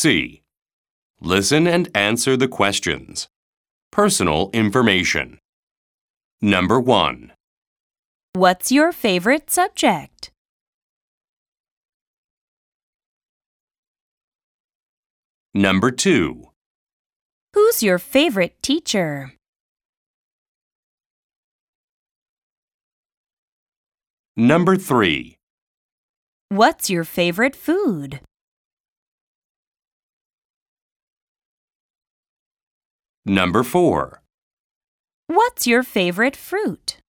C. Listen and answer the questions. Personal information. Number 1. What's your favorite subject? Number 2. Who's your favorite teacher? Number 3. What's your favorite food? Number 4. What's your favorite fruit?